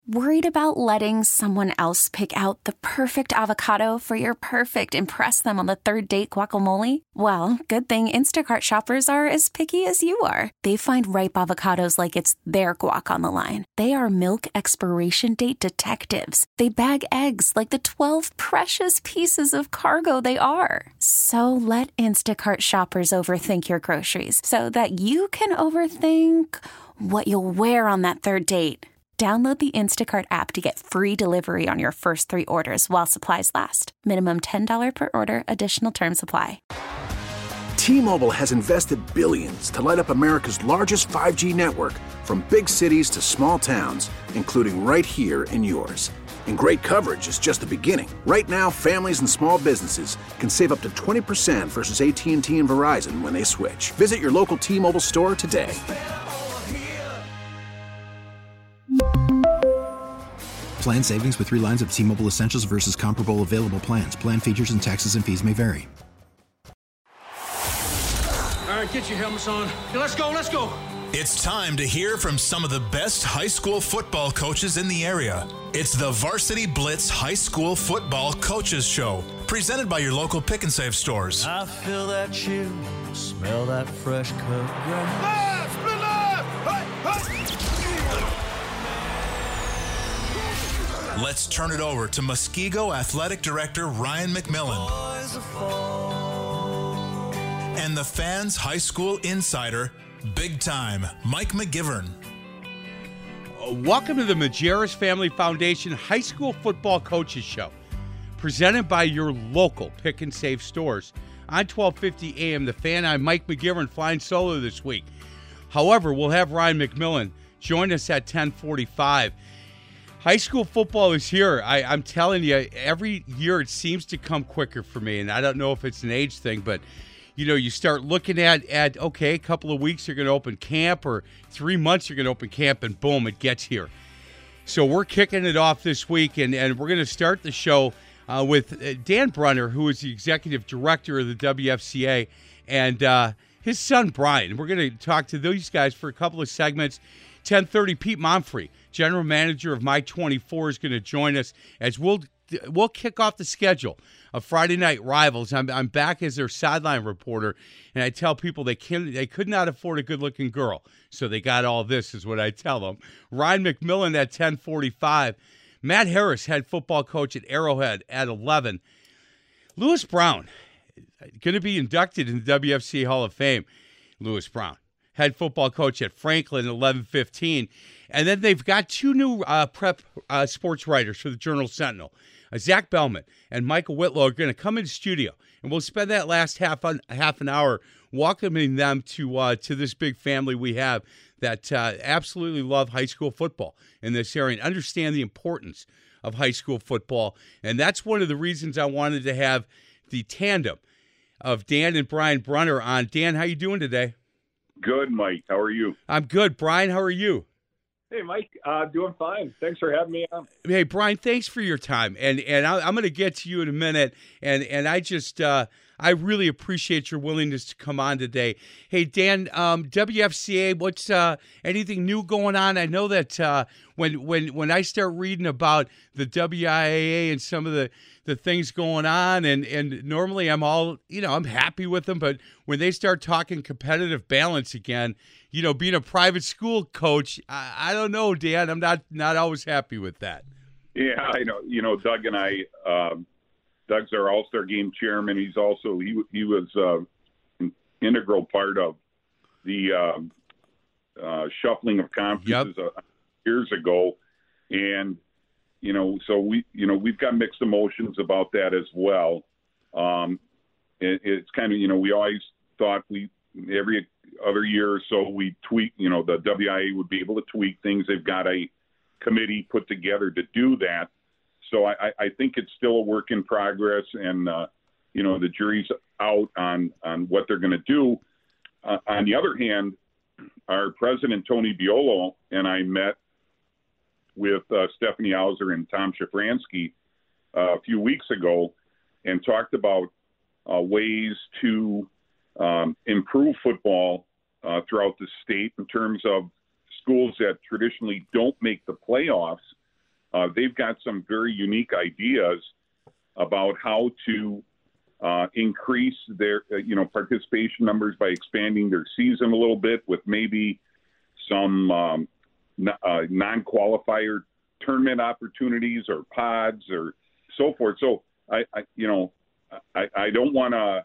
Worried about letting someone else pick out the perfect avocado for your perfect impress them on the third date guacamole? Well, good thing Instacart shoppers are as picky as you are. They find ripe avocados like it's their guac on the line. They are milk expiration date detectives. They bag eggs like the 12 precious pieces of cargo they are. So let Instacart shoppers overthink your groceries so that you can overthink what you'll wear on that third date. Download the Instacart app to get free delivery on your first 3 orders while supplies last. Minimum $10 per order. Additional terms apply. T-Mobile has invested billions to light up America's largest 5G network, from big cities to small towns, including right here in yours. And great coverage is just the beginning. Right now, families and small businesses can save up to 20% versus AT&T and Verizon when they switch. Visit your local T-Mobile store today. Plan savings with 3 lines of T-Mobile Essentials versus comparable available plans. Plan features and taxes and fees may vary. All right, get your helmets on. Okay, let's go. It's time to hear from some of the best high school football coaches in the area. It's the Varsity Blitz High School Football Coaches Show, presented by your local Pick and Save stores. I feel that chill, smell that fresh cut grass. Let's turn it over to Muskego Athletic Director Ryan McMillan and the Fans High School Insider, big time, Mike McGivern. Welcome to the Majerus Family Foundation High School Football Coaches Show, presented by your local Pick and Save stores. On 1250 AM, The Fan, I'm Mike McGivern, flying solo this week. However, we'll have Ryan McMillan join us at 10:45. High school football is here. I'm telling you, every year it seems to come quicker for me, and I don't know if it's an age thing, but you start looking at okay, a couple of weeks you're going to open camp, or 3 months you're going to open camp, and boom, it gets here. So we're kicking it off this week, and we're going to start the show with Dan Brunner, who is the executive director of the WFCA, and his son Brian. We're going to talk to these guys for a couple of segments. 10:30, Pete Monfrey, general manager of My24, is going to join us as we'll kick off the schedule of Friday Night Rivals. I'm back as their sideline reporter, and I tell people they could not afford a good-looking girl, so they got all this, is what I tell them. Ryan McMillan at 10:45. Matt Harris, head football coach at Arrowhead, at 11. Lewis Brown, going to be inducted in the WFCA Hall of Fame. Lewis Brown, head football coach at Franklin, 11:15. And then they've got 2 new prep sports writers for the Journal-Sentinel. Zach Bellman and Michael Whitlow are going to come in the studio, and we'll spend that last half an hour welcoming them to this big family we have that absolutely love high school football in this area and understand the importance of high school football. And that's one of the reasons I wanted to have the tandem of Dan and Brian Brunner on. Dan, how you doing today? Good, Mike. How are you? I'm good. Brian, how are you? Hey, Mike. Doing fine. Thanks for having me on. Hey, Brian, thanks for your time. And I'm going to get to you in a minute. And I just I really appreciate your willingness to come on today. Hey, Dan, WFCA, what's anything new going on? I know that when I start reading about the WIAA and some of the things going on, and normally I'm all, I'm happy with them, but when they start talking competitive balance again, being a private school coach, I don't know, Dan, I'm not always happy with that. Yeah, I know. Doug and I, Doug's our All-Star Game chairman. He's also, he was an integral part of the shuffling of conferences years ago. And, so we've got mixed emotions about that as well. It's kind of, we always thought every other year or so we tweak, the WIA would be able to tweak things. They've got a committee put together to do that. So I think it's still a work in progress, and, the jury's out on what they're going to do. On the other hand, our president, Tony Biolo, and I met with Stephanie Hauser and Tom Shafransky a few weeks ago and talked about ways to improve football throughout the state in terms of schools that traditionally don't make the playoffs, they've got some very unique ideas about how to increase their participation numbers by expanding their season a little bit with maybe some non-qualifier tournament opportunities or pods or so forth. So I don't want to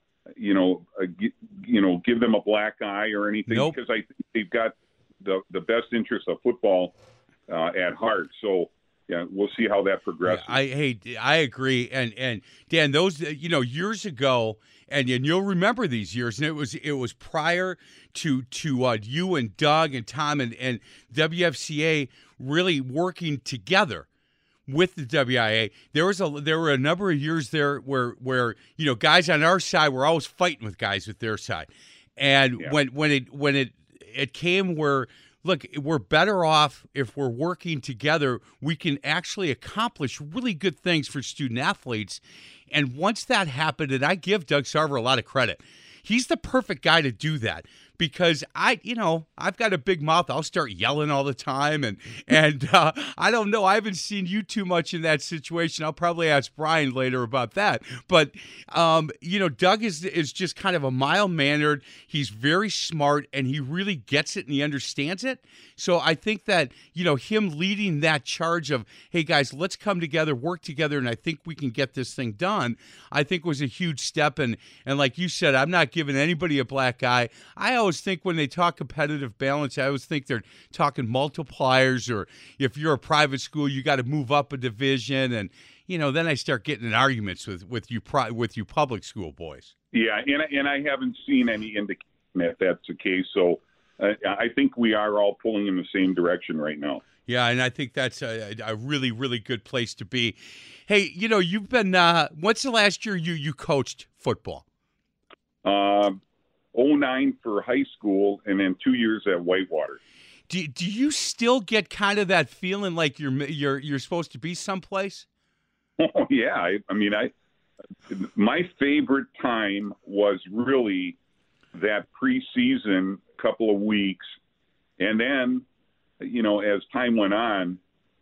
give them a black eye or anything. Nope. Because I think they've got the best interest of football at heart. So yeah, we'll see how that progresses. Yeah, I agree. And Dan, those years ago, and you'll remember these years, and it was prior to you and Doug and Tom and WFCA really working together with the WIA. There were a number of years there where guys on our side were always fighting with guys with their side, and when it came where, look, we're better off if we're working together. We can actually accomplish really good things for student athletes. And once that happened, and I give Doug Sarver a lot of credit, he's the perfect guy to do that. Because I've got a big mouth. I'll start yelling all the time, and I don't know. I haven't seen you too much in that situation. I'll probably ask Brian later about that. But Doug is just kind of a mild-mannered. He's very smart, and he really gets it and he understands it. So I think that him leading that charge of, hey guys, let's come together, work together, and I think we can get this thing done, I think was a huge step. And like you said, I'm not giving anybody a black eye. I always think when they talk competitive balance, I always think they're talking multipliers, or if you're a private school, you got to move up a division, and then I start getting in arguments with you public school boys. Yeah, and I haven't seen any indication that that's the case. So I think we are all pulling in the same direction right now. Yeah, and I think that's a really, really good place to be. Hey, you've been what's the last year you coached football? 2009 for high school, and then 2 years at Whitewater. Do you still get kind of that feeling like you're supposed to be someplace? Oh yeah, my favorite time was really that preseason couple of weeks, and then as time went on,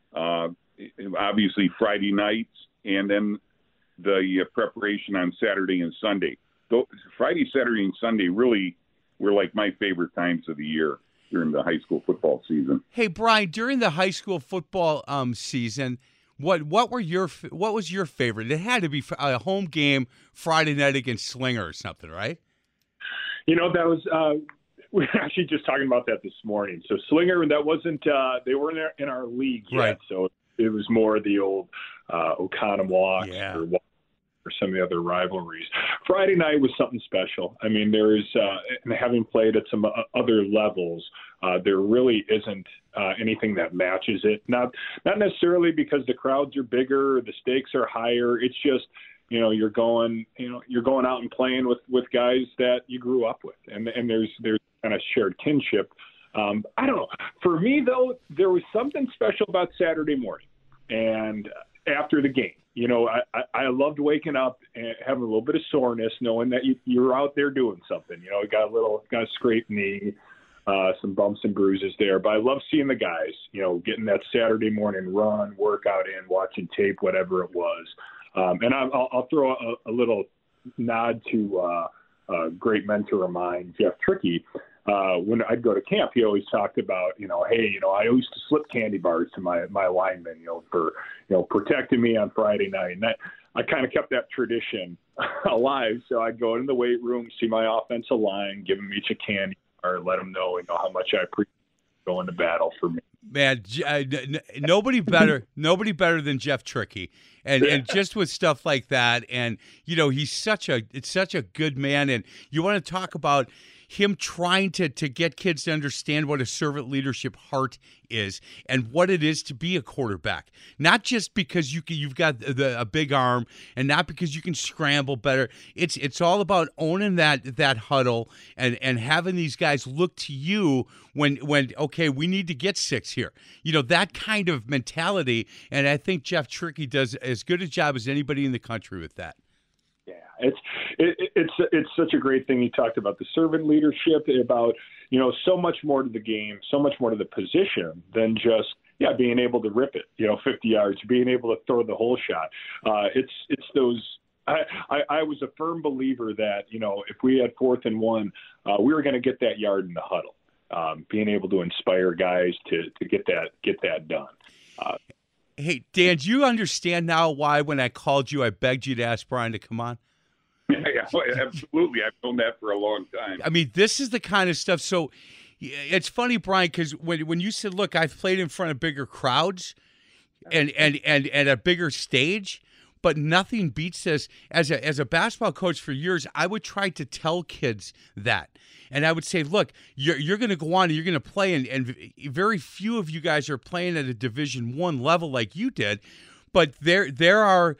obviously Friday nights, and then the preparation on Saturday and Sunday. Friday, Saturday, and Sunday really were like my favorite times of the year during the high school football season. Hey, Brian, during the high school football season, what was your favorite? It had to be a home game Friday night against Slinger or something, right? That was we were actually just talking about that this morning. So Slinger, that wasn't they weren't in our league yet, right. So it was more the old Oconomowoc or some of the other rivalries. Friday night was something special. There's and having played at some other levels, there really isn't anything that matches it. Not necessarily because the crowds are bigger, the stakes are higher. It's just you're going out and playing with guys that you grew up with, and there's kind of shared kinship. I don't know. For me though, there was something special about Saturday morning and after the game. I loved waking up and having a little bit of soreness, knowing that you're out there doing something. Got a scraped knee, some bumps and bruises there, but I love seeing the guys, getting that Saturday morning run, workout in, watching tape, whatever it was. And I'll throw a little nod to a great mentor of mine, Jeff Trickey. When I'd go to camp, he always talked about, hey, I used to slip candy bars to my linemen, for, protecting me on Friday night. And I kind of kept that tradition alive. So I'd go into the weight room, see my offensive line, give them each a candy bar, let them know, how much I appreciate going to battle for me. Man, nobody better than Jeff Trickey, and just with stuff like that, and he's such a good man, and you want to talk about him trying to get kids to understand what a servant leadership heart is and what it is to be a quarterback. Not just because you've got a big arm and not because you can scramble better. It's all about owning that huddle and having these guys look to you when okay, we need to get 6 here. That kind of mentality, and I think Jeff Trickey does as good a job as anybody in the country with that. It's such a great thing. He talked about the servant leadership, about so much more to the game, so much more to the position than just being able to rip it, 50 yards, being able to throw the whole shot. It's those. I was a firm believer that, if we had 4th and 1, we were going to get that yard in the huddle. Being able to inspire guys to get that done. Hey, Dan, do you understand now why when I called you, I begged you to ask Brian to come on? Yeah, absolutely. I've known that for a long time. I mean, this is the kind of stuff. So it's funny, Brian, because when you said, look, I've played in front of bigger crowds and a bigger stage, but nothing beats this. As a basketball coach for years, I would try to tell kids that. And I would say, look, you're going to go on and you're going to play, and very few of you guys are playing at a Division I level like you did, but there are,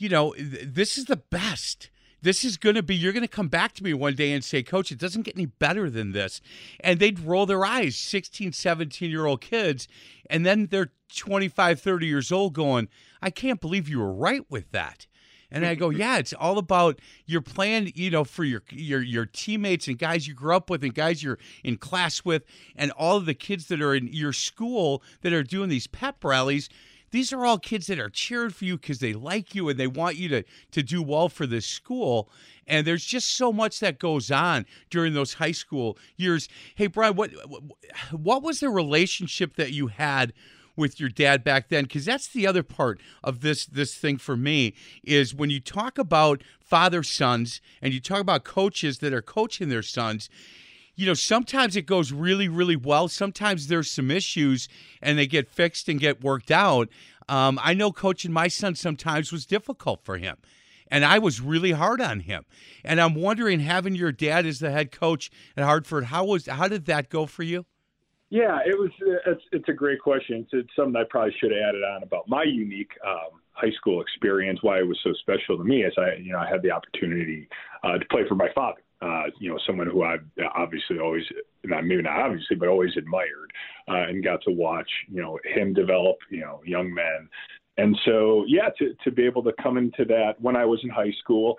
this is the best. This is going to be, you're going to come back to me one day and say, Coach, it doesn't get any better than this. And they'd roll their eyes, 16, 17-year-old kids, and then they're 25, 30 years old going, I can't believe you were right with that. And I go, yeah, it's all about your plan, for your teammates and guys you grew up with and guys you're in class with and all of the kids that are in your school that are doing these pep rallies. These are all kids that are cheering for you because they like you and they want you to do well for this school. And there's just so much that goes on during those high school years. Hey, Brian, what was the relationship that you had with your dad back then? Because that's the other part of this thing for me is when you talk about father-sons and you talk about coaches that are coaching their sons, sometimes it goes really, really well. Sometimes there's some issues and they get fixed and get worked out. I know coaching my son sometimes was difficult for him, and I was really hard on him. And I'm wondering, having your dad as the head coach at Hartford, how did that go for you? Yeah, it's a great question. It's something I probably should have added on about my unique high school experience. Why it was so special to me is I had the opportunity to play for my father. Someone who I've obviously always, maybe not obviously, but always admired, and got to watch, him develop, young men. And so, to be able to come into that when I was in high school,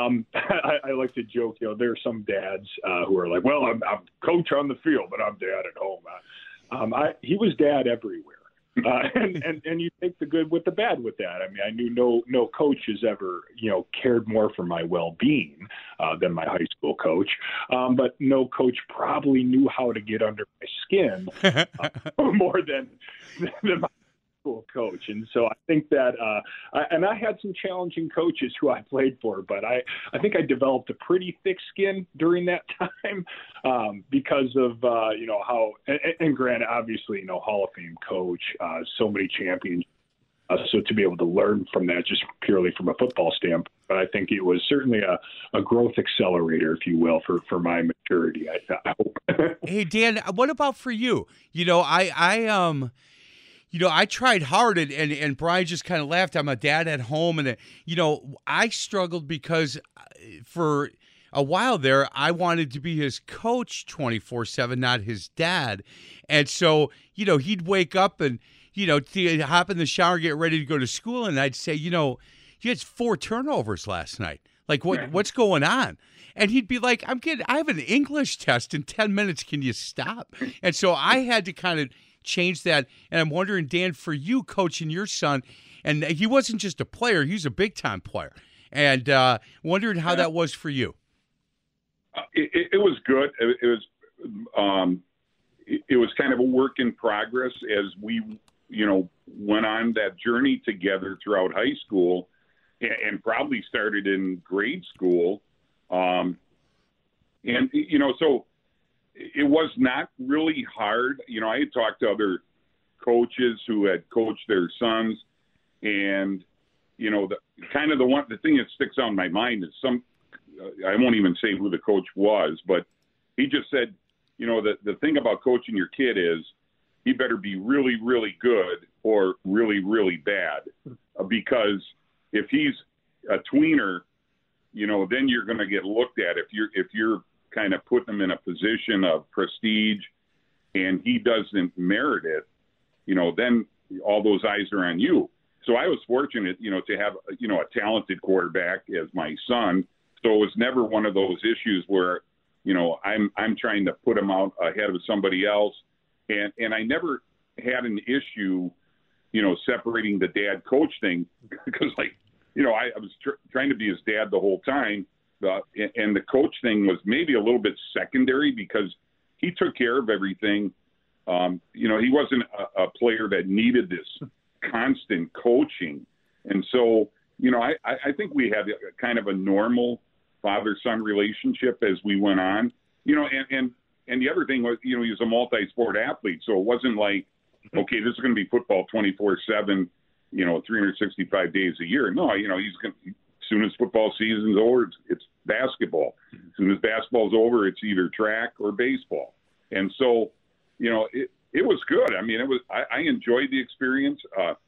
I like to joke, there are some dads who are like, well, I'm coach on the field, but I'm dad at home. He was dad everywhere. And you take the good with the bad with that. I mean, I knew no coach has ever, cared more for my well-being than my high school coach. But no coach probably knew how to get under my skin more than my school coach. And so I think that, I had some challenging coaches who I played for, but I think I developed a pretty thick skin during that time because of, how, and granted, obviously, Hall of Fame coach, so many champions. So to be able to learn from that just purely from a football standpoint, but I think it was certainly a growth accelerator, if you will, for my maturity, I hope. Hey, Dan, what about for you? I tried hard, and Brian just kind of laughed. I'm a dad at home, and, I struggled because for a while there, I wanted to be his coach 24/7, not his dad. And so, he'd wake up and, hop in the shower, get ready to go to school, and I'd say, you had 4 turnovers last night. Like, what's going on? And he'd be like, I have an English test in 10 minutes. Can you stop? And so I had to kind of change that. And I'm wondering, Dan, for you coaching your son, and he wasn't just a player, he was a big-time player, and wondering how that was for you. It was good. It was kind of a work in progress as we, went on that journey together throughout high school and probably started in grade school. So it was not really hard. I had talked to other coaches who had coached their sons, and the thing that sticks out in my mind is I won't even say who the coach was, but he just said, the thing about coaching your kid is he better be really, really good or really, really bad, because if he's a tweener, then you're going to get looked at. If you're kind of putting him in a position of prestige and he doesn't merit it, then all those eyes are on you. So I was fortunate, to have, a talented quarterback as my son. So it was never one of those issues where, I'm trying to put him out ahead of somebody else. And I never had an issue, separating the dad coach thing because, I was trying to be his dad the whole time. And the coach thing was maybe a little bit secondary because he took care of everything. He wasn't a player that needed this constant coaching. And so, I think we had kind of a normal father-son relationship as we went on, and the other thing was, he was a multi-sport athlete. So it wasn't like, okay, this is going to be football 24/7, 365 days a year. No, he's going to, as soon as football season's over, it's basketball. As soon as basketball's over, it's either track or baseball. And so, it was good. I mean, I enjoyed the experience.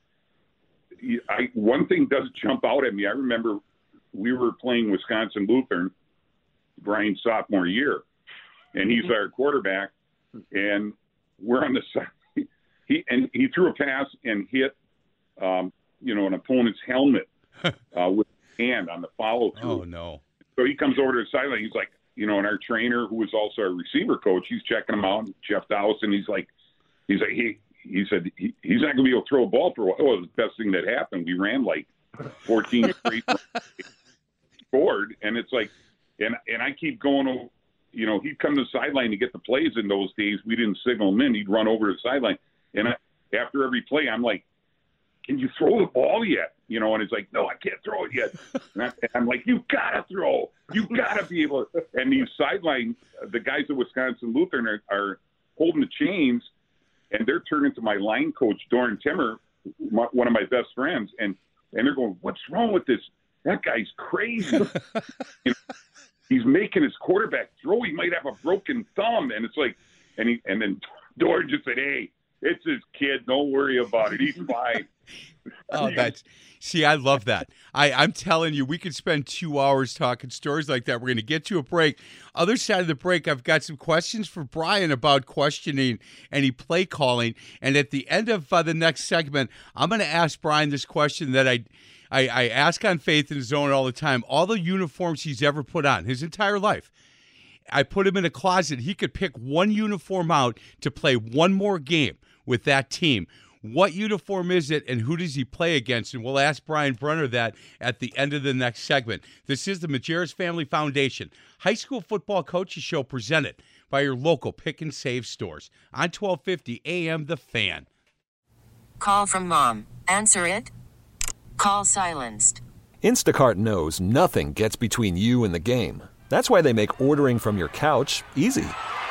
One thing does jump out at me. I remember we were playing Wisconsin Lutheran, Brian's sophomore year, and he's our quarterback, and we're on the side. He threw a pass and hit, an opponent's helmet with his hand on the follow through. Oh no! So he comes over to the sideline. He's like, and our trainer, who was also our receiver coach, he's checking him out, Jeff Dowson. He's like, he said he's not going to be able to throw a ball for a while. Oh, it was the best thing that happened. We ran like 14 straight, scored, and it's like, and I keep going. He'd come to the sideline to get the plays. In those days, we didn't signal him in. He'd run over to the sideline, and after every play, I'm like, "Can you throw the ball yet?" And it's like, "No, I can't throw it yet." And I'm like, "You gotta throw. You gotta be able to." And these sideline, the guys at Wisconsin Lutheran are holding the chains, and they're turning to my line coach, Doran Timmer, one of my best friends, and they're going, "What's wrong with this? That guy's crazy. He's making his quarterback throw. He might have a broken thumb." And it's like, and then Doran just said, "Hey, it's his kid. Don't worry about it. He's fine." I love that. I'm telling you, we could spend 2 hours talking stories like that. We're going to get to a break. Other side of the break, I've got some questions for Brian about questioning any play calling. And at the end of the next segment, I'm going to ask Brian this question that I ask on Faith in the Zone all the time. All the uniforms he's ever put on his entire life, I put him in a closet. He could pick one uniform out to play one more game with that team. What uniform is it, and who does he play against? And we'll ask Brian Brenner that at the end of the next segment. This is the Majerus Family Foundation High School Football Coaches Show, presented by your local Pick and Save stores on 1250 AM The Fan. Call from mom. Answer it. Call silenced. Instacart knows nothing gets between you and the game. That's why they make ordering from your couch easy.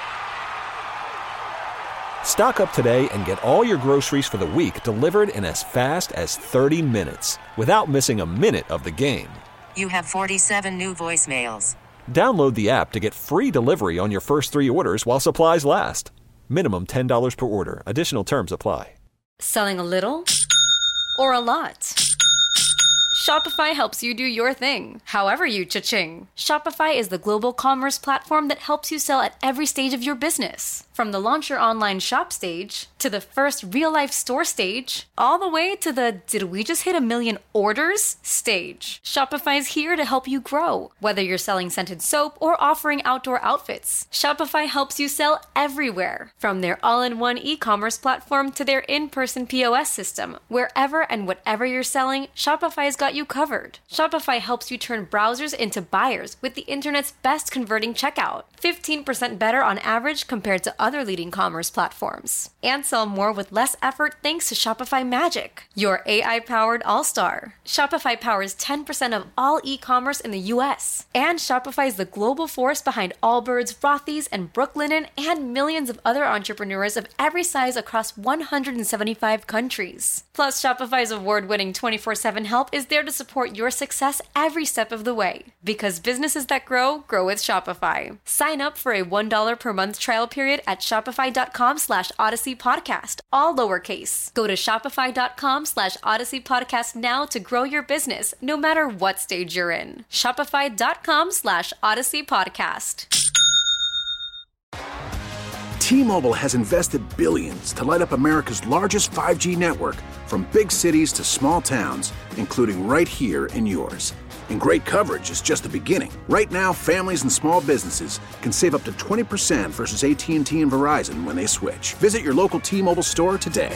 Stock up today and get all your groceries for the week delivered in as fast as 30 minutes without missing a minute of the game. You have 47 new voicemails. Download the app to get free delivery on your first 3 orders while supplies last. Minimum $10 per order. Additional terms apply. Selling a little or a lot? Shopify helps you do your thing, however you cha-ching. Shopify is the global commerce platform that helps you sell at every stage of your business. From the launch your online shop stage, to the first real-life store stage, all the way to the did we just hit 1 million orders stage. Shopify's here to help you grow. Whether you're selling scented soap or offering outdoor outfits, Shopify helps you sell everywhere. From their all-in-one e-commerce platform to their in-person POS system, wherever and whatever you're selling, Shopify's got you covered. Shopify helps you turn browsers into buyers with the internet's best converting checkout. 15% better on average compared to other leading commerce platforms. And sell more with less effort thanks to Shopify Magic, your AI-powered all-star. Shopify powers 10% of all e-commerce in the U.S. And Shopify is the global force behind Allbirds, Rothy's, and Brooklinen, and millions of other entrepreneurs of every size across 175 countries. Plus, Shopify's award-winning 24/7 help is there to support your success every step of the way. Because businesses that grow with Shopify. Sign up for a $1 per month trial period at shopify.com/Odyssey Podcast, all lowercase. Go to shopify.com/Odyssey Podcast now to grow your business, no matter what stage you're in. Shopify.com/Odyssey Podcast. T-Mobile has invested billions to light up America's largest 5G network, from big cities to small towns, including right here in yours. And great coverage is just the beginning. Right now, families and small businesses can save up to 20% versus AT&T and Verizon when they switch. Visit your local T-Mobile store today.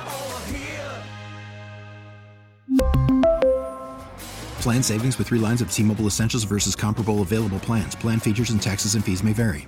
Plan savings with 3 lines of T-Mobile Essentials versus comparable available plans. Plan features and taxes and fees may vary.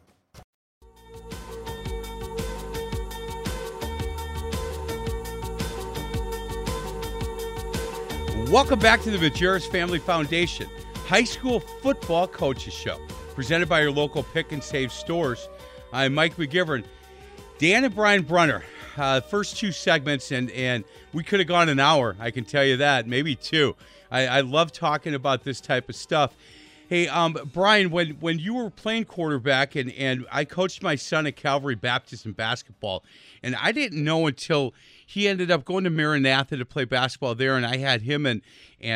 Welcome back to the Majerus Family Foundation High School Football Coaches Show, presented by your local pick and save stores. I'm Mike McGivern. Dan and Brian Brunner, first 2 segments, and we could have gone an hour, I can tell you that, maybe 2. I love talking about this type of stuff. Hey, Brian, when you were playing quarterback, and I coached my son at Calvary Baptist in basketball, and I didn't know until he ended up going to Maranatha to play basketball there, and I had him and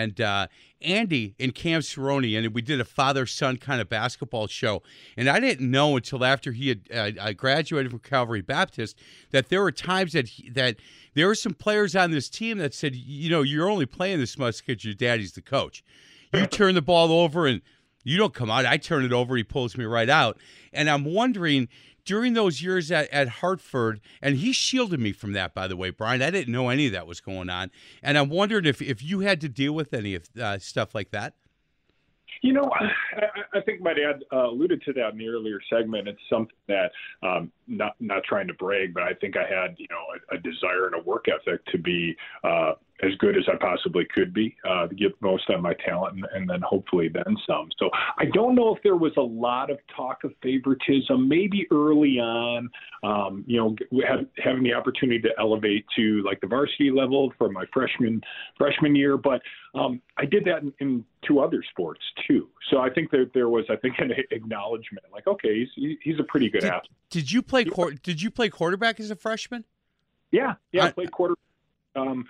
Andy and Cam Cerrone, and we did a father-son kind of basketball show. And I didn't know until after he had graduated from Calvary Baptist that there were times that there were some players on this team that said, you know, you're only playing this much because your daddy's the coach. You turn the ball over and you don't come out. I turn it over. He pulls me right out. And I'm wondering, during those years at Hartford, and he shielded me from that, by the way, Brian. I didn't know any of that was going on. And I'm wondering if you had to deal with any of stuff like that. You know, I think my dad alluded to that in the earlier segment. It's something that, not trying to brag, but I think I had, you know, a desire and a work ethic to be as good as I possibly could be, to get most out of my talent and then hopefully then some. So I don't know if there was a lot of talk of favoritism, maybe early on, you know, having the opportunity to elevate to like the varsity level for my freshman year. But I did that in 2 other sports too. So I think that there was, an acknowledgement like, okay, he's a pretty good athlete. Did you play quarterback as a freshman? Yeah, I played quarterback. And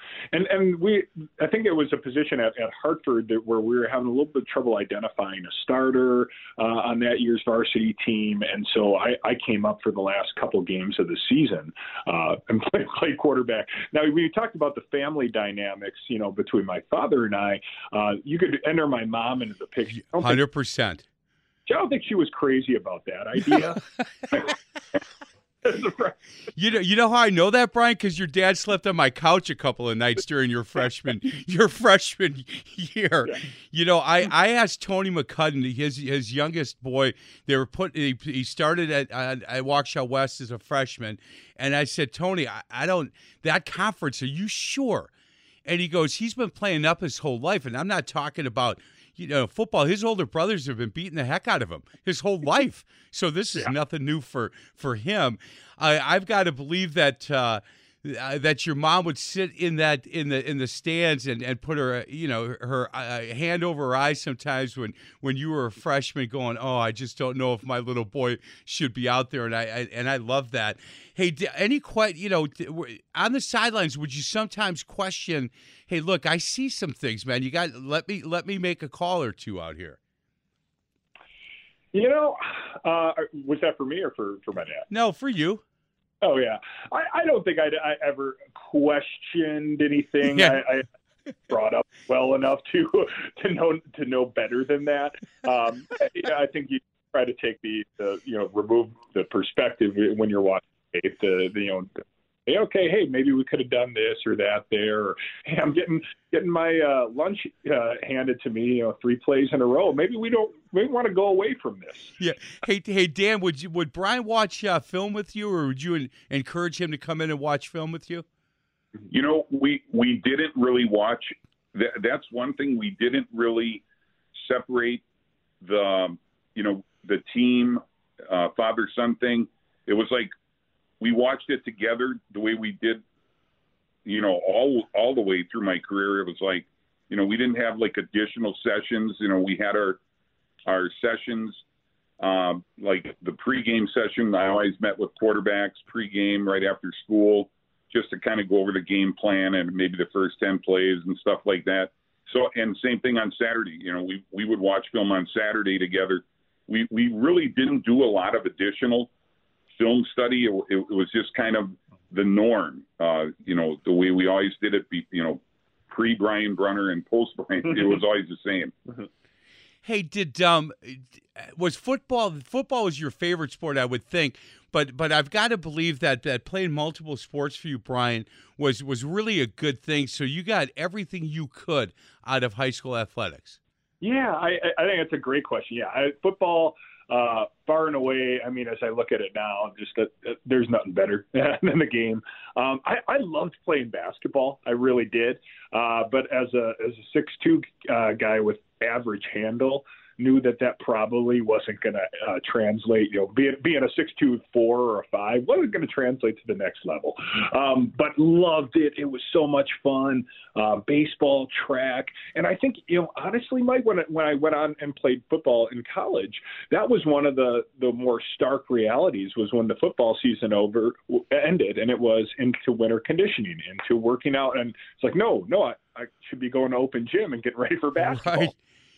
I think it was a position at Hartford where we were having a little bit of trouble identifying a starter on that year's varsity team. And so I came up for the last couple games of the season and played quarterback. Now, when you talked about the family dynamics, you know, between my father and I, you could enter my mom into the picture. 100%. I don't think she was crazy about that idea. You know how I know that, Brian? Because your dad slept on my couch a couple of nights during your freshman year. Yeah. You know, I asked Tony McCudden, his youngest boy. He started at Waukesha West as a freshman, and I said, Tony, I don't that conference. Are you sure? And he goes, he's been playing up his whole life, and I'm not talking about, you know, football. His older brothers have been beating the heck out of him his whole life. So this is nothing new for him. I've got to believe that that your mom would sit in the stands and put her her hand over her eyes sometimes when you were a freshman, going, oh, I just don't know if my little boy should be out there, and I love that. Hey, on the sidelines, would you sometimes question, hey, look, I see some things, man. You got let me make a call or 2 out here. You know, was that for me or for my dad? No, for you. Oh yeah, I don't think I ever questioned anything. Yeah. I brought up well enough to know better than that. I think you try to take remove the perspective when you're watching okay, hey, maybe we could have done this or that there. Or, hey, I'm getting my lunch handed to me, 3 plays in a row. Maybe we want to go away from this. Yeah. Hey, Dan, would Brian watch film with you, or would you encourage him to come in and watch film with you? You know, we didn't really watch. That's one thing, we didn't really separate the team father-son thing. It was like we watched it together the way we did, all the way through my career. It was like, we didn't have like additional sessions. We had our sessions, like the pregame session. I always met with quarterbacks pregame right after school, just to kind of go over the game plan and maybe the first 10 plays and stuff like that. So, and same thing on Saturday. We would watch film on Saturday together. We really didn't do a lot of additional film study. It was just kind of the norm, the way we always did it, pre-Brian Brunner and post-Brian. It was always the same. Hey, was football was your favorite sport, I would think, but I've got to believe that playing multiple sports for you, Brian, was really a good thing. So you got everything you could out of high school athletics. Yeah, I think that's a great question. Yeah, football, far and away. I mean, as I look at it now, just there's nothing better than the game. I loved playing basketball. I really did. But as a 6'2" guy with average handle, knew that probably wasn't going to translate. Being a 6'2", 4 or a 5 wasn't going to translate to the next level. But loved it. It was so much fun. Baseball, track, and I think honestly, Mike, when I went on and played football in college, that was one of the more stark realities. Was when the football season ended, and it was into winter conditioning, into working out, and it's like no, I should be going to open gym and getting ready for basketball. Right.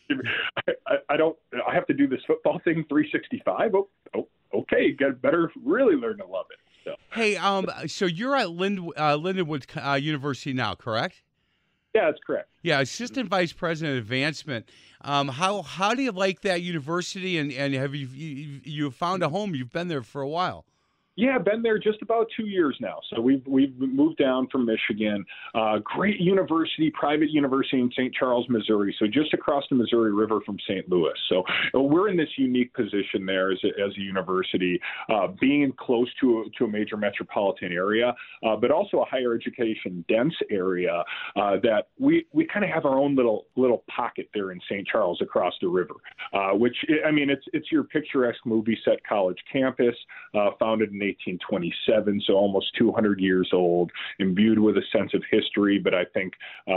I have to do this football thing 365. Okay, better really learn to love it. So. Hey, so you're at Lindenwood University now, correct? Yeah, that's correct. Yeah, assistant vice president of advancement. How do you like that university, and have you found a home? You've been there for a while. Yeah, been there just about 2 years now. So we've moved down from Michigan. Great university, private university in St. Charles, Missouri. So just across the Missouri River from St. Louis. So we're in this unique position there as a university, being close to a major metropolitan area, but also a higher education dense area that we kind of have our own little pocket there in St. Charles across the river, which I mean it's your picturesque movie set college campus, founded in 1827, so almost 200 years old, imbued with a sense of history, but I think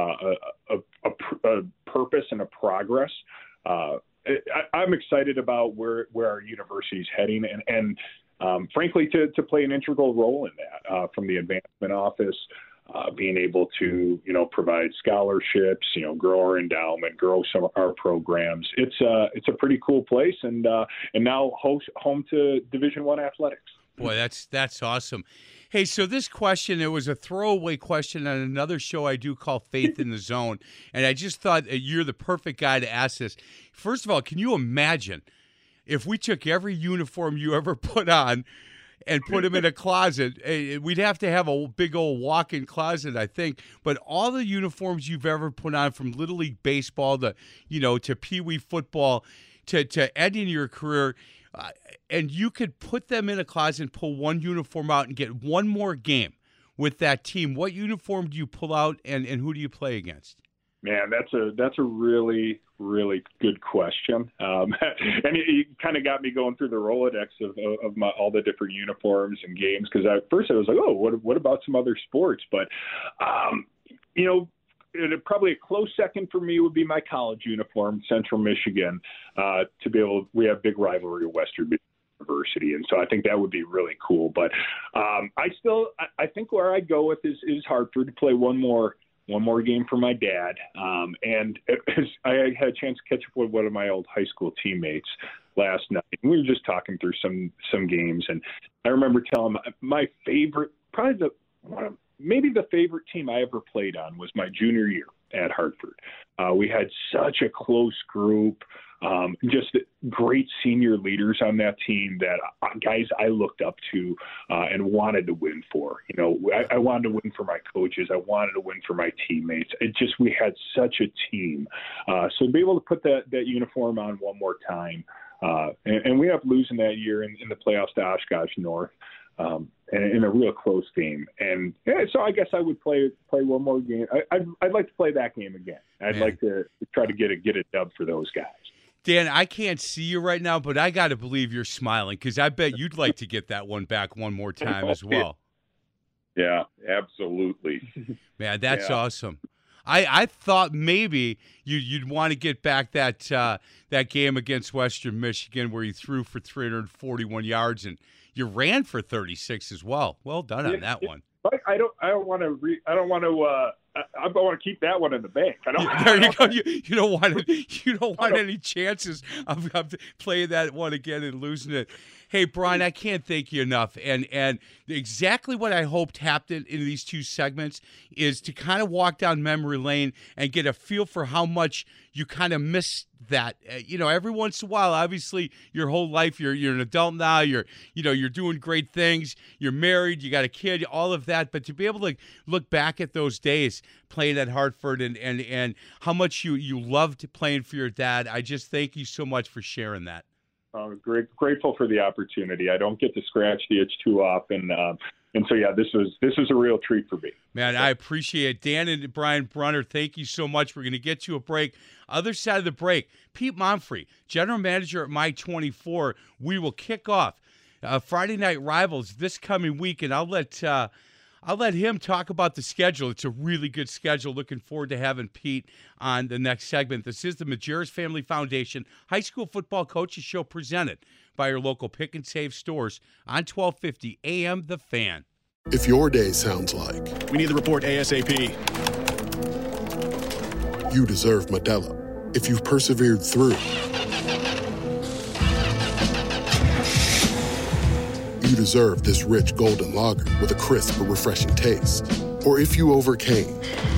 a purpose and a progress. I'm excited about where our university is heading, and frankly, to play an integral role in that from the advancement office. Being able to, provide scholarships, grow our endowment, grow some of our programs. It's a pretty cool place, and now home to Division I athletics. Boy, that's awesome. Hey, so this question, it was a throwaway question on another show I do called Faith in the Zone, and I just thought you're the perfect guy to ask this. First of all, can you imagine if we took every uniform you ever put on and put them in a closet? We'd have to have a big old walk-in closet, I think. But all the uniforms you've ever put on, from Little League Baseball to Pee Wee football to ending your career, and you could put them in a closet and pull one uniform out and get one more game with that team. What uniform do you pull out, and who do you play against? Man, that's a really, really good question, and it kind of got me going through the Rolodex of all the different uniforms and games, because at first I was like, oh, what about some other sports? But probably a close second for me would be my college uniform, Central Michigan. We have big rivalry with Western University, and so I think that would be really cool. But I think where I'd go with is Hartford, to play one more game for my dad. And I had a chance to catch up with one of my old high school teammates last night. We were just talking through some games, and I remember telling him my favorite, maybe the favorite team I ever played on was my junior year at Hartford. We had such a close group, just great senior leaders on that team, that guys I looked up to and wanted to win for. I wanted to win for my coaches. I wanted to win for my teammates. We had such a team. So to be able to put that uniform on one more time, and we ended up losing that year in the playoffs to Oshkosh North. And in a real close game, and so I guess I would play one more game. I'd like to play that game again. I'd like to try to get a dub for those guys. Dan, I can't see you right now, but I got to believe you're smiling, because I bet you'd like to get that one back one more time as well. Yeah, absolutely. Man, that's awesome. I thought maybe you'd want to get back that game against Western Michigan where you threw for 341 yards and you ran for 36 as well. Well done on that one. I don't want to keep that one in the bank. There you go. You don't want any chances of playing that one again and losing it. Hey, Brian, I can't thank you enough. And exactly what I hoped happened in these two segments is to kind of walk down memory lane and get a feel for how much you kind of miss that. Every once in a while, obviously, your whole life, you're an adult now. You're doing great things. You're married. You got a kid. All of that. But to be able to look back at those days playing at Hartford and how much you loved playing for your dad, I just thank you so much for sharing that. Grateful for the opportunity. I don't get to scratch the itch too often. And so, yeah, this is a real treat for me. Man, I appreciate it. Dan and Brian Brunner, thank you so much. We're going to get to a break. Other side of the break, Pete Momfrey, general manager at My24. We will kick off Friday Night Rivals this coming week, and I'll let him talk about the schedule. It's a really good schedule. Looking forward to having Pete on the next segment. This is the Majerus Family Foundation High School Football Coaches Show presented by your local Pick and Save stores on 1250 AM The Fan. If your day sounds like we need the report ASAP, you deserve Modelo. If you've persevered through, you deserve this rich golden lager with a crisp but refreshing taste. Or if you overcame.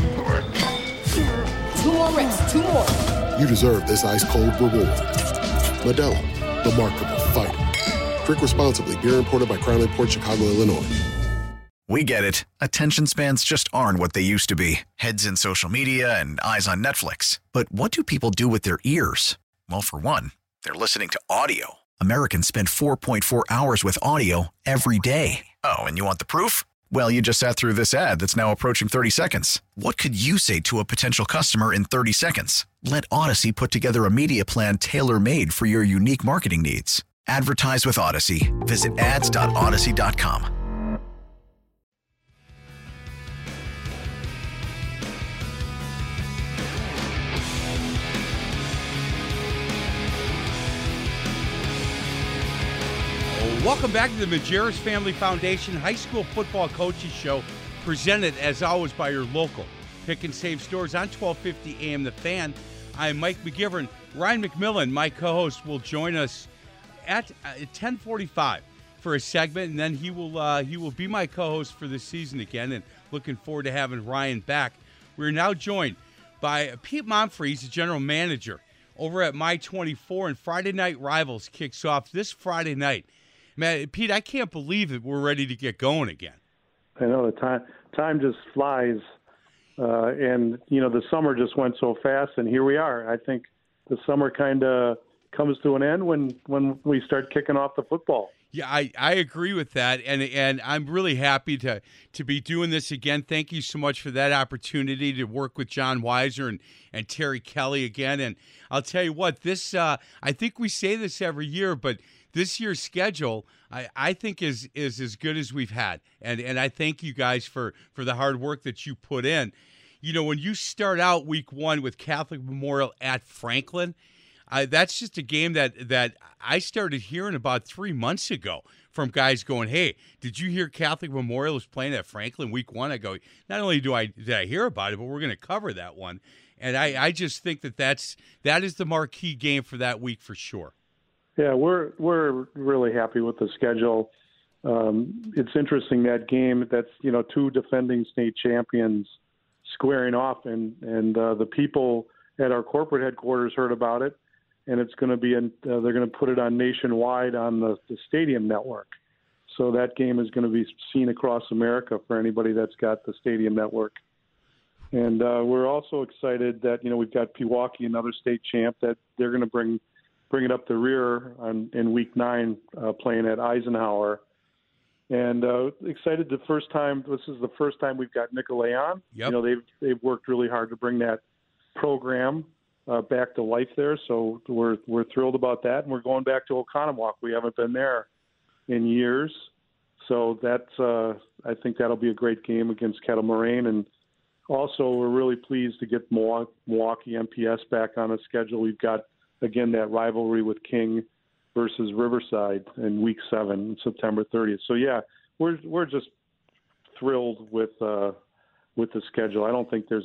2 more reps, 2 more. You deserve this ice-cold reward. Modelo, the Markable Fighter. Drink responsibly. Beer imported by Crown Port Chicago, Illinois. We get it. Attention spans just aren't what they used to be. Heads in social media and eyes on Netflix. But what do people do with their ears? Well, for one, they're listening to audio. Americans spend 4.4 hours with audio every day. Oh, and you want the proof? Well, you just sat through this ad that's now approaching 30 seconds. What could you say to a potential customer in 30 seconds? Let Odyssey put together a media plan tailor-made for your unique marketing needs. Advertise with Odyssey. Visit ads.odyssey.com. Welcome back to the Majerus Family Foundation High School Football Coaches Show, presented, as always, by your local Pick and Save stores on 1250 AM The Fan. I'm Mike McGivern. Ryan McMillan, my co-host, will join us at 10:45 for a segment, and then he will be my co-host for this season again, and looking forward to having Ryan back. We're now joined by Pete Momfrey. He's the general manager over at My24, and Friday Night Rivals kicks off this Friday night. Man, Pete, I can't believe that we're ready to get going again. I know the time just flies, and the summer just went so fast, and here we are. I think the summer kind of comes to an end when we start kicking off the football. Yeah, I agree with that, and I'm really happy to be doing this again. Thank you so much for that opportunity to work with John Weiser and Terry Kelly again. And I'll tell you what, this I think we say this every year, but this year's schedule, I think, is as good as we've had. And I thank you guys for the hard work that you put in. When you start out week 1 with Catholic Memorial at Franklin, that's just a game that I started hearing about 3 months ago from guys going, "Hey, did you hear Catholic Memorial is playing at Franklin week 1?" I go, not only did I hear about it, but we're going to cover that one. And I just think that is the marquee game for that week for sure. Yeah, we're really happy with the schedule. It's interesting, that game, that's 2 defending state champions squaring off, and the people at our corporate headquarters heard about it, and it's going to be they're going to put it on nationwide on the Stadium Network. So that game is going to be seen across America for anybody that's got the Stadium Network. And we're also excited that we've got Pewaukee, another state champ, that they're going to bring it up the rear in week 9, playing at Eisenhower. And excited this is the first time we've got Nicolay on. Yep. They've worked really hard to bring that program back to life there. So we're thrilled about that. And we're going back to Oconomowoc. We haven't been there in years. So that's I think that'll be a great game against Kettle Moraine. And also we're really pleased to get Milwaukee MPS back on the schedule. We've got, again, that rivalry with King versus Riverside in week 7, September 30th. So, yeah, we're just thrilled with the schedule. I don't think there's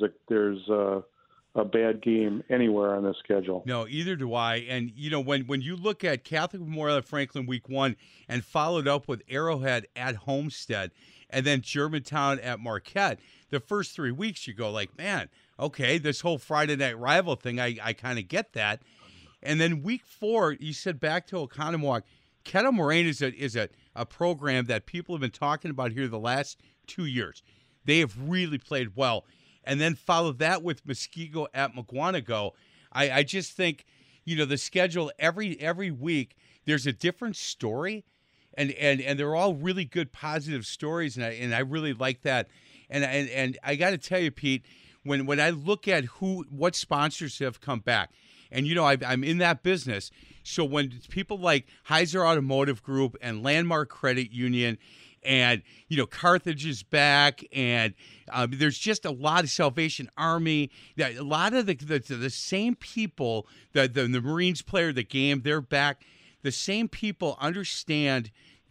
a bad game anywhere on this schedule. No, either do I. And, when you look at Catholic Memorial at Franklin week 1 and followed up with Arrowhead at Homestead and then Germantown at Marquette, the first 3 weeks you go like, man, okay, this whole Friday night rival thing, I kind of get that. And then week 4, you said back to Oconomowoc. Kettle Moraine is a program that people have been talking about here the last 2 years. They have really played well. And then follow that with Muskego at McGuanago. I just think, the schedule every week, there's a different story, and they're all really good positive stories, and I really like that. And I got to tell you, Pete, when I look at what sponsors have come back, and I'm in that business, so when people like Heiser Automotive Group and Landmark Credit Union, and Carthage is back, and there's just a lot of Salvation Army. A lot of the same people, the Marines player, the game, they're back. The same people understand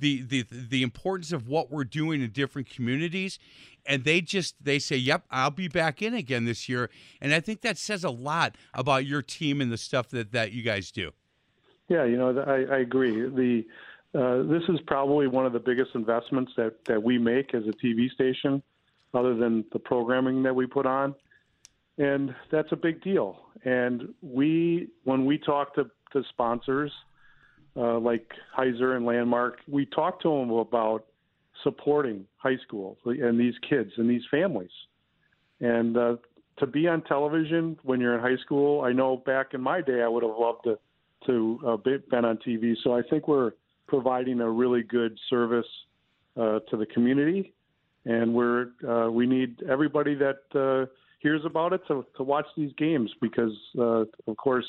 the importance of what we're doing in different communities, and they say, "Yep, I'll be back in again this year." And I think that says a lot about your team and the stuff that you guys do. Yeah, I agree. This is probably one of the biggest investments that we make as a TV station, other than the programming that we put on. And that's a big deal. And when we talk to sponsors like Heiser and Landmark, we talk to them about supporting high school and these kids and these families. And to be on television when you're in high school, I know back in my day I would have loved to been on TV. So I think we're providing a really good service to the community, and we need everybody that hears about it to watch these games, because of course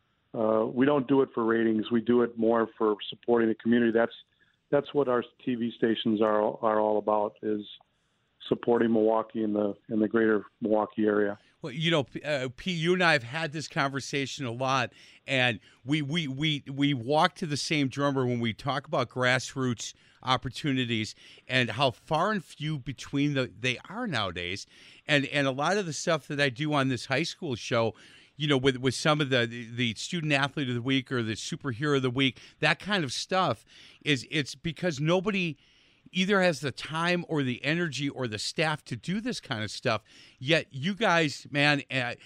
we don't do it for ratings. We do it more for supporting the community. That's what our TV stations are all about, is supporting Milwaukee and the greater Milwaukee area. Well, Pete, you and I have had this conversation a lot, and we walk to the same drummer when we talk about grassroots opportunities and how far and few between they are nowadays. And a lot of the stuff that I do on this high school show, with some of the student athlete of the week or the superhero of the week, that kind of stuff, it's because nobody either has the time or the energy or the staff to do this kind of stuff. Yet you guys, man,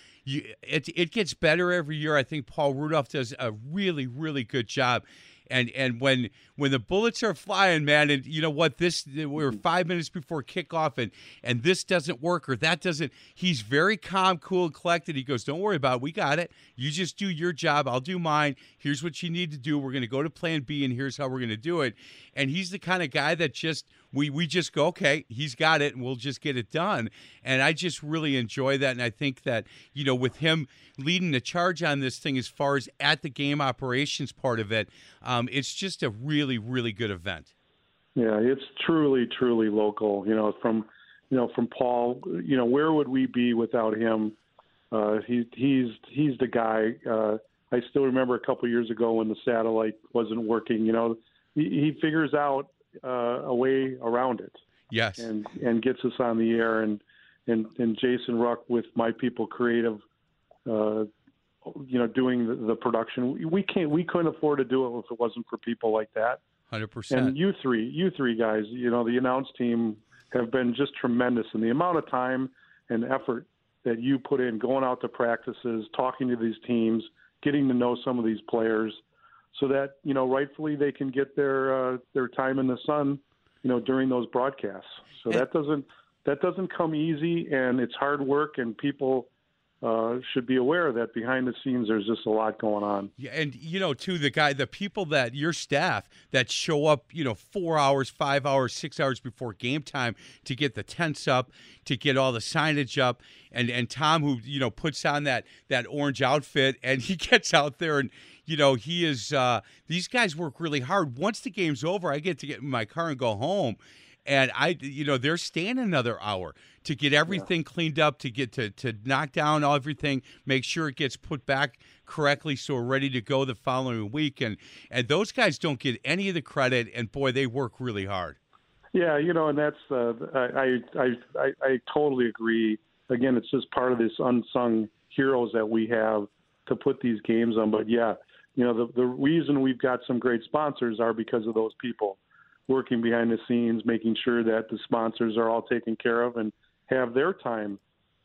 it gets better every year. I think Paul Rudolph does a really, really good job. And when the bullets are flying, man, and you know what, we're 5 minutes before kickoff, and this doesn't work or that doesn't, he's very calm, cool, and collected. He goes, "Don't worry about it. We got it. You just do your job. I'll do mine. Here's what you need to do. We're going to go to plan B, and here's how we're going to do it." And he's the kind of guy that we just go, okay, he's got it, and we'll just get it done. And I just really enjoy that. And I think that, with him leading the charge on this thing as far as at the game operations part of it, it's just a really, really good event. Yeah, it's truly, truly local. From Paul, where would we be without him? He's the guy. I still remember a couple of years ago when the satellite wasn't working. He figures out a way around it. Yes, and gets us on the air. And Jason Ruck with My People Creative, doing the production. We couldn't afford to do it if it wasn't for people like that. 100%. And you three guys, the announce team have been just tremendous. And the amount of time and effort that you put in going out to practices, talking to these teams, getting to know some of these players, so that rightfully they can get their time in the sun, during those broadcasts. So that doesn't come easy, and it's hard work, and people should be aware that behind the scenes there's just a lot going on. Yeah, and too, the people that your staff that show up, 4 hours, 5 hours, 6 hours before game time to get the tents up, to get all the signage up, and Tom, who puts on that orange outfit, and he gets out there and he is. These guys work really hard. Once the game's over, I get to get in my car and go home. And they're staying another hour to get everything cleaned up, to get to knock down everything, make sure it gets put back correctly so we're ready to go the following week. And those guys don't get any of the credit, and boy, they work really hard. Yeah, and that's I totally agree. Again, it's just part of this unsung heroes that we have to put these games on. But yeah, the reason we've got some great sponsors are because of those people working behind the scenes, making sure that the sponsors are all taken care of and have their time,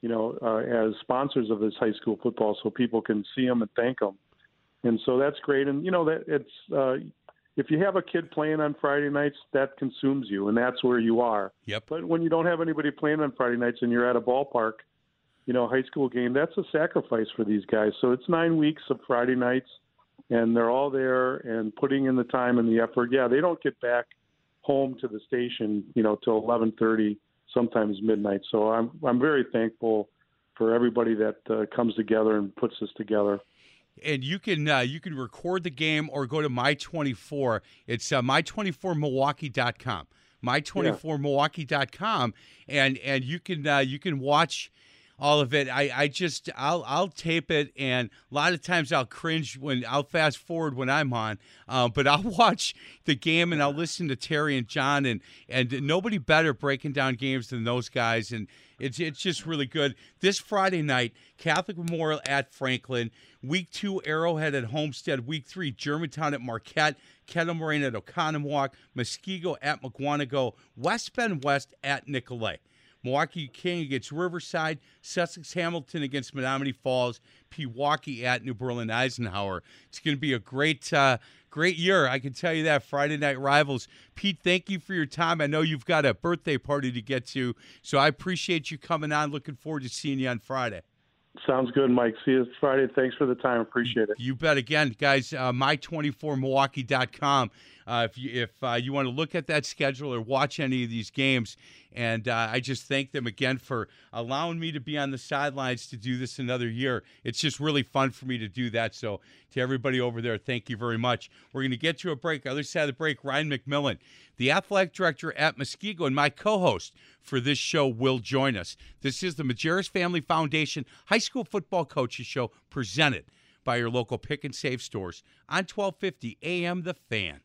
as sponsors of this high school football, so people can see them and thank them. And so that's great. And that it's if you have a kid playing on Friday nights, that consumes you, and that's where you are. Yep. But when you don't have anybody playing on Friday nights and you're at a ballpark, high school game, that's a sacrifice for these guys. So it's 9 weeks of Friday nights, and they're all there and putting in the time and the effort. Yeah, they don't get back home to the station, till 11:30, sometimes midnight. So I'm very thankful for everybody that comes together and puts this together. And you can record the game or go to My24. It's my24milwaukee.com. My24milwaukee.com, and you can watch all of it. I'll tape it, and a lot of times I'll cringe when I'll fast forward when I'm on, but I'll watch the game and I'll listen to Terry and John, and nobody better breaking down games than those guys, and it's just really good. This Friday night, Catholic Memorial at Franklin, Week 2 Arrowhead at Homestead, Week 3 Germantown at Marquette, Kettle Moraine at Oconomowoc, Muskego at Mukwonago, West Bend West at Nicolay. Milwaukee King against Riverside, Sussex Hamilton against Menominee Falls, Pewaukee at New Berlin Eisenhower. It's going to be a great year, I can tell you that. Friday Night Rivals. Pete, thank you for your time. I know you've got a birthday party to get to, so I appreciate you coming on. Looking forward to seeing you on Friday. Sounds good, Mike. See you Friday. Thanks for the time. Appreciate it. You bet. Again, guys, my24milwaukee.com. If you want to look at that schedule or watch any of these games, and I just thank them again for allowing me to be on the sidelines to do this another year. It's just really fun for me to do that. So to everybody over there, thank you very much. We're going to get to a break. Other side of the break, Ryan McMillan, the athletic director at Muskego, and my co-host for this show will join us. This is the Majerus Family Foundation High School Football Coaches Show, presented by your local Pick and Save stores on 1250 AM The Fan.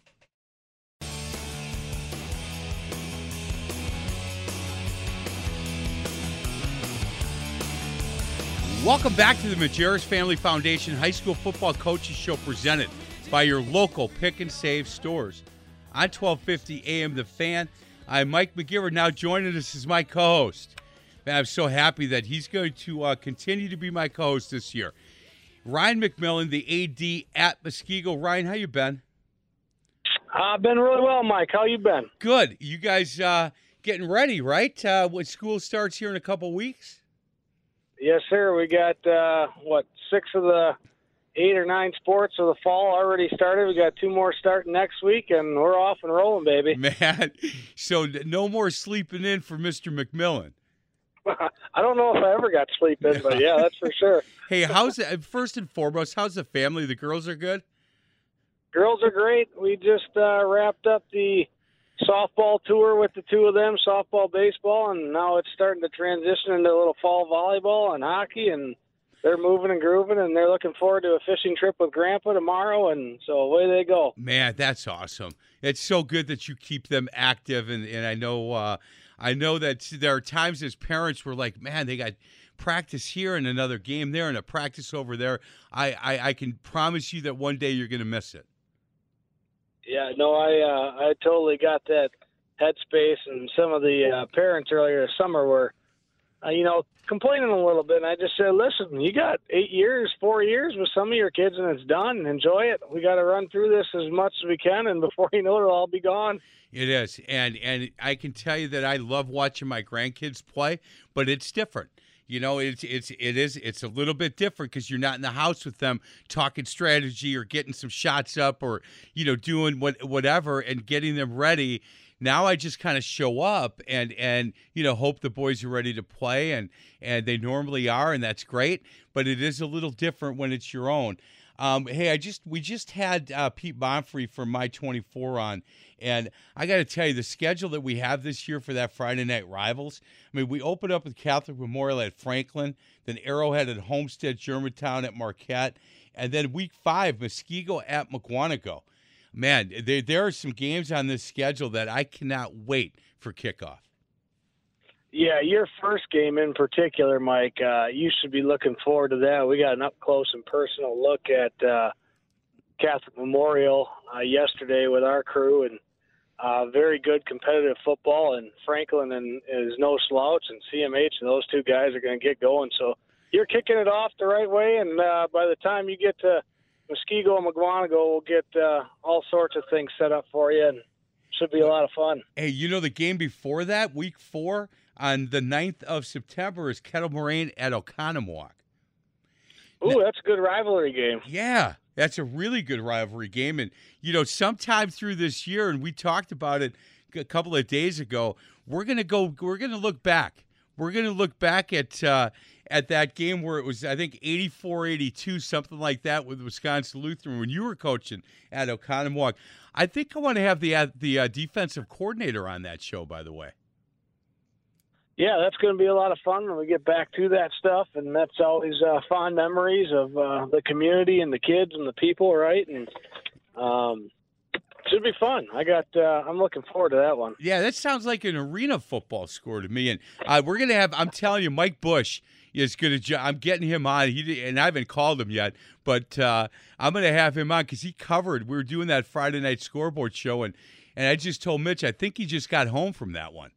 Welcome back to the Majerus Family Foundation High School Football Coaches Show, presented by your local Pick and Save stores on 1250 AM The Fan. I'm Mike McGivern. Now joining us is my co-host. Man, I'm so happy that he's going to continue to be my co-host this year. Ryan McMillan, the AD at Muskego. Ryan, how you been? I've been really well, Mike. How you been? Good. You guys getting ready, right? When school starts here in a couple weeks? Yes, sir. We got, 6 of the 8 or 9 sports of the fall already started. We got 2 more starting next week, and we're off and rolling, baby. Man, so no more sleeping in for Mr. McMillan. I don't know if I ever got sleep in, but yeah, that's for sure. Hey, first and foremost, how's the family? The girls are good? Girls are great. We just wrapped up the softball tour with the 2 of them, softball, baseball, and now it's starting to transition into a little fall volleyball and hockey, and they're moving and grooving, and they're looking forward to a fishing trip with Grandpa tomorrow, and so away they go. Man, that's awesome. It's so good that you keep them active, and I know that there are times as parents we're like, man, they got practice here and another game there and a practice over there. I can promise you that one day you're going to miss it. Yeah, no, I totally got that headspace, and some of the parents earlier this summer were, complaining a little bit, and I just said, listen, you got 4 years with some of your kids, and it's done. Enjoy it. We got to run through this as much as we can, and before you know it, it'll all be gone. It is, and I can tell you that I love watching my grandkids play, but it's different. It's a little bit different because you're not in the house with them talking strategy or getting some shots up or, doing whatever and getting them ready. Now I just kind of show up and hope the boys are ready to play, and they normally are, and that's great. But it is a little different when it's your own. Hey, we just had Pete Bonfrey from My24 on, and I got to tell you, the schedule that we have this year for that Friday Night Rivals, I mean, we open up with Catholic Memorial at Franklin, then Arrowhead at Homestead, Germantown at Marquette, and then Week 5, Muskego at Mukwonago. Man, there are some games on this schedule that I cannot wait for kickoff. Yeah, your first game in particular, Mike, you should be looking forward to that. We got an up-close and personal look at Catholic Memorial yesterday with our crew, and very good competitive football, and Franklin is no slouch, and CMH and those two guys are going to get going. So you're kicking it off the right way, and by the time you get to Muskego and McGuanago, we'll get all sorts of things set up for you, and should be a lot of fun. Hey, the game before that, week 4, on the 9th of September, is Kettle Moraine at Oconomowoc. Ooh, that's a good rivalry game. Yeah, that's a really good rivalry game. And, sometime through this year, and we talked about it a couple of days ago, we're going to look back. We're going to look back at that game where it was, I think, 84-82, something like that, with Wisconsin Lutheran when you were coaching at Oconomowoc. I think I want to have the defensive coordinator on that show, by the way. Yeah, that's going to be a lot of fun when we get back to that stuff, and that's always fond memories of the community and the kids and the people, right? And should be fun. I'm looking forward to that one. Yeah, that sounds like an arena football score to me. And we're going to have, I'm telling you, Mike Bush is going to, I'm getting him on. And I haven't called him yet, but I'm going to have him on because he covered, we were doing that Friday night scoreboard show, and I just told Mitch, I think he just got home from that one.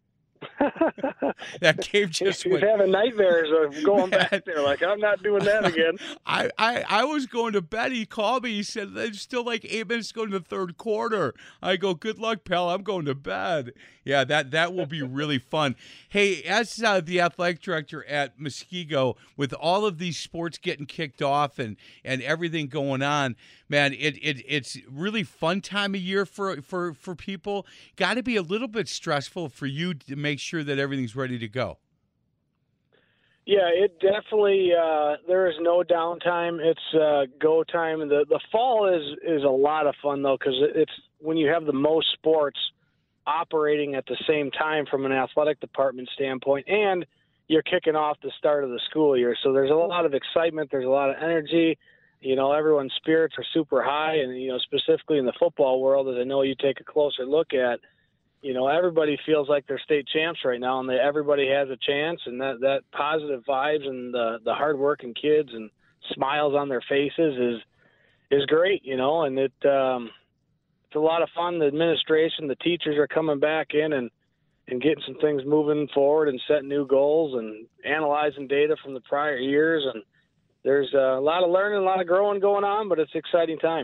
That game just He's having nightmares of going back there. Like, I'm not doing that again. I was going to bed. He called me. He said, there's still like 8 minutes to go in the third quarter. I go, good luck, pal. I'm going to bed. Yeah, that will be really fun. Hey, as the athletic director at Muskego, with all of these sports getting kicked off and everything going on, man, it's really fun time of year for people. Got to be a little bit stressful for you to make sure that everything's ready to go. Yeah, it definitely, there is no downtime. It's go time. The fall is a lot of fun, though, because it's when you have the most sports operating at the same time from an athletic department standpoint, and you're kicking off the start of the school year. So there's a lot of excitement. There's a lot of energy. Everyone's spirits are super high, and, specifically in the football world, as I know you take a closer look at, everybody feels like they're state champs right now, and everybody has a chance, and that positive vibes and the hardworking kids and smiles on their faces is great, and it's a lot of fun. The administration, the teachers are coming back in and getting some things moving forward and setting new goals and analyzing data from the prior years, and there's a lot of learning, a lot of growing going on, but it's an exciting time.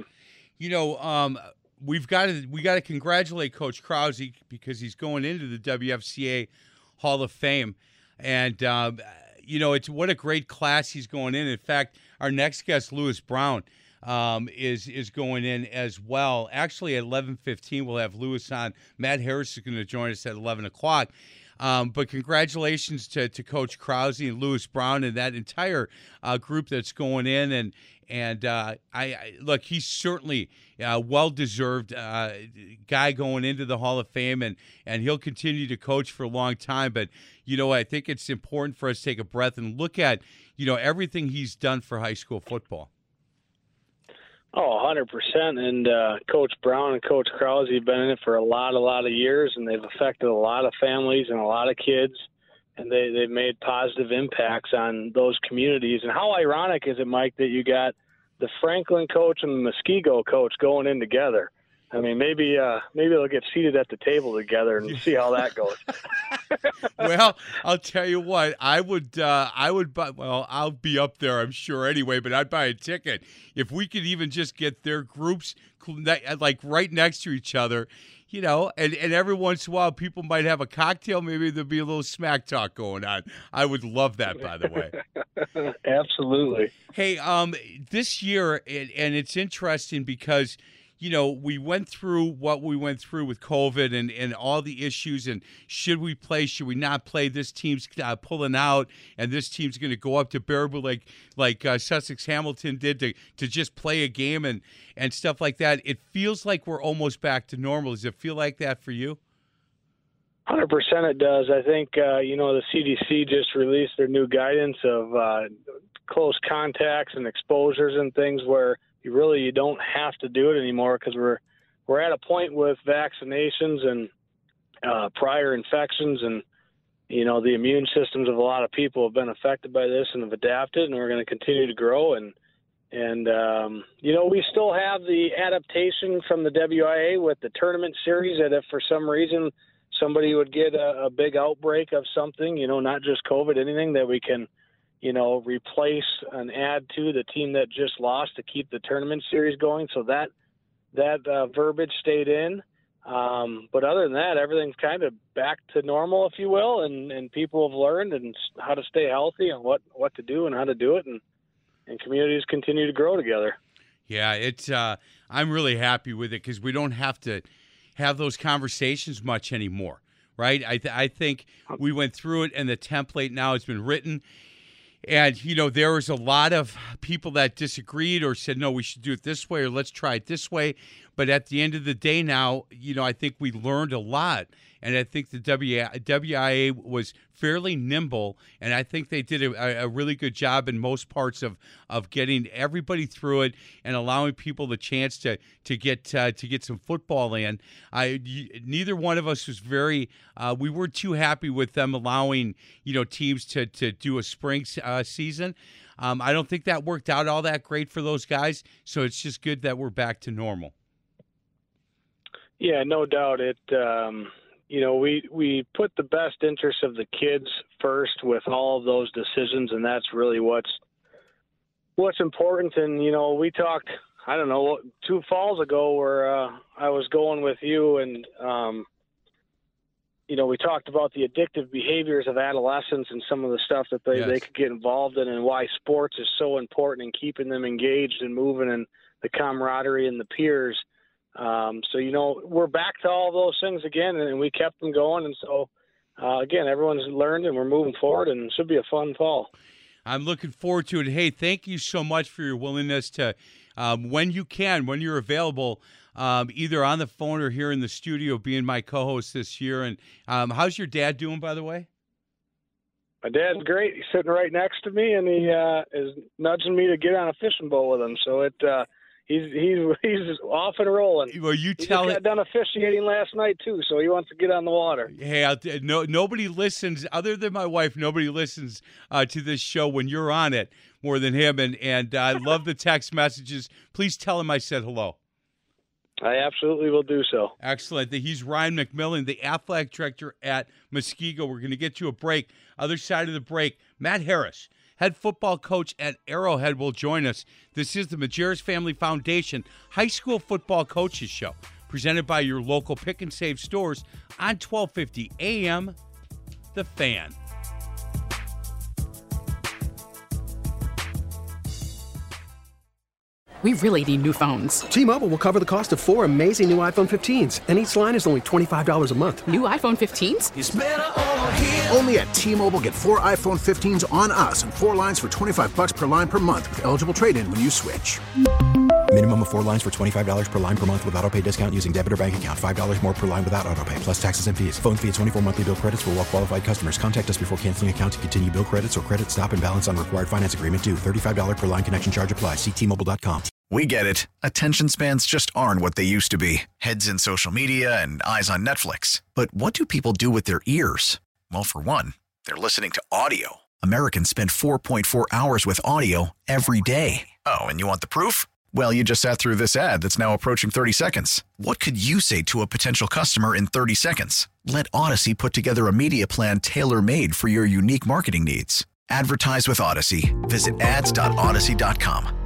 We got to congratulate Coach Krause because he's going into the WFCA Hall of Fame, and it's what a great class he's going in. In fact, our next guest, Lewis Brown, is going in as well. Actually, at 11:15, we'll have Lewis on. Matt Harris is going to join us at 11 o'clock. But congratulations to Coach Krause and Lewis Brown and that entire group that's going in. And I look, he's certainly a well-deserved guy going into the Hall of Fame, and he'll continue to coach for a long time. But, I think it's important for us to take a breath and look at, everything he's done for high school football. Oh, 100%. And Coach Brown and Coach Krause have been in it for a lot of years, and they've affected a lot of families and a lot of kids, and they've made positive impacts on those communities. And how ironic is it, Mike, that you got the Franklin coach and the Muskego coach going in together? I mean, maybe they'll get seated at the table together and see how that goes. Well, I'll tell you what, I would buy, well, I'll be up there, I'm sure anyway, but I'd buy a ticket. If we could even just get their groups like right next to each other, and every once in a while people might have a cocktail, maybe there'll be a little smack talk going on. I would love that, by the way. Absolutely. Hey, this year, and it's interesting because we went through what we went through with COVID and all the issues, and should we play, should we not play? This team's pulling out, and this team's going to go up to Baraboo like Sussex Hamilton did to just play a game and stuff like that. It feels like we're almost back to normal. Does it feel like that for you? 100% it does. I think, the CDC just released their new guidance of close contacts and exposures and things where you don't have to do it anymore because we're at a point with vaccinations and prior infections, and the immune systems of a lot of people have been affected by this and have adapted, and we're going to continue to grow. And we still have the adaptation from the WIA with the tournament series, that if for some reason somebody would get a big outbreak of something, not just COVID, anything, that we can, replace and add to the team that just lost to keep the tournament series going. So that verbiage stayed in. But other than that, everything's kind of back to normal, if you will, and people have learned and how to stay healthy and what to do and how to do it, and communities continue to grow together. Yeah, it's I'm really happy with it because we don't have to have those conversations much anymore, right? I think we went through it, and the template now has been written. And, there was a lot of people that disagreed or said, no, we should do it this way, or let's try it this way. But at the end of the day now, I think we learned a lot. And I think the WIA was fairly nimble, and I think they did a really good job in most parts of getting everybody through it and allowing people the chance to get some football in. Neither one of us was we weren't too happy with them allowing teams to do a spring season. I don't think that worked out all that great for those guys, so it's just good that we're back to normal. Yeah, no doubt. We put the best interests of the kids first with all of those decisions, and that's really what's important. And, we talked, 2 falls ago where I was going with you, and, we talked about the addictive behaviors of adolescents and some of the stuff that they could get involved in, and why sports is so important in keeping them engaged and moving, and the camaraderie and the peers. We're back to all those things again, and we kept them going. And so, again, everyone's learned, and we're moving forward, and it should be a fun fall. I'm looking forward to it. Hey, thank you so much for your willingness to, when you're available, either on the phone or here in the studio, being my co-host this year. And how's your dad doing, by the way? My dad's great. He's sitting right next to me, and he is nudging me to get on a fishing boat with him. So He's off and rolling. Well, he just got done officiating last night too, so he wants to get on the water. Hey, nobody listens other than my wife. Nobody listens to this show when you're on it more than him, and I love the text messages. Please tell him I said hello. I absolutely will do so. Excellent. He's Ryan McMillan, the athletic director at Muskego. We're going to get to a break. Other side of the break, Matt Harris, head football coach at Arrowhead, will join us. This is the Majerus Family Foundation High School Football Coaches Show, presented by your local Pick and Save stores on 1250 AM, The Fan. We really need new phones. T-Mobile will cover the cost of 4 amazing new iPhone 15s, and each line is only $25 a month. New iPhone 15s? It's better over here. Only at T-Mobile, get 4 iPhone 15s on us and 4 lines for $25 per line per month with eligible trade-in when you switch. Minimum of 4 lines for $25 per line per month with autopay discount using debit or bank account. $5 more per line without autopay, plus taxes and fees. Phone fee at 24 monthly bill credits for well-qualified customers. Contact us before canceling account to continue bill credits or credit stop and balance on required finance agreement due. $35 per line connection charge applies. See T-Mobile.com. We get it. Attention spans just aren't what they used to be. Heads in social media and eyes on Netflix. But what do people do with their ears? Well, for one, they're listening to audio. Americans spend 4.4 hours with audio every day. Oh, and you want the proof? Well, you just sat through this ad that's now approaching 30 seconds. What could you say to a potential customer in 30 seconds? Let Odyssey put together a media plan tailor-made for your unique marketing needs. Advertise with Odyssey. Visit ads.odyssey.com.